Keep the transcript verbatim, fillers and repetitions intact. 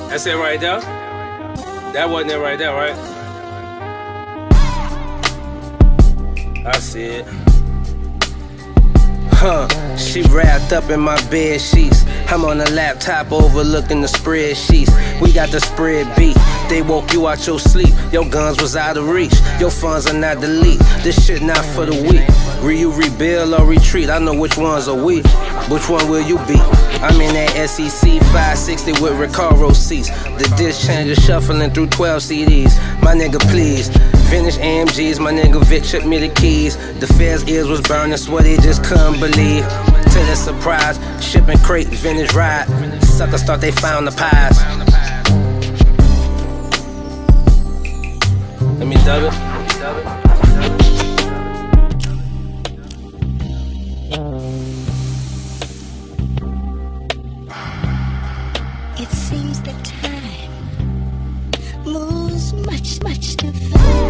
That's it right there? That wasn't it right there, right? I see it. Huh, she wrapped up in my bed sheets. I'm on the laptop overlooking the spreadsheets. We got the spread beat. They woke you out your sleep. Your guns was out of reach. Your funds are not delete. This shit not for the weak. Will you rebuild or retreat? I know which ones are weak. Which one will you be? I'm in that S E C five sixty with Recaro seats. The disc changer shuffling through twelve C Ds. My nigga, please. Vintage A M Gs, my nigga Vic took me the keys. The feds' ears was burning, swear they just couldn't believe. To their surprise, shipping crate, vintage ride. Suckers thought they found the pies. Let me dub it. It seems that time moves much, much too fast.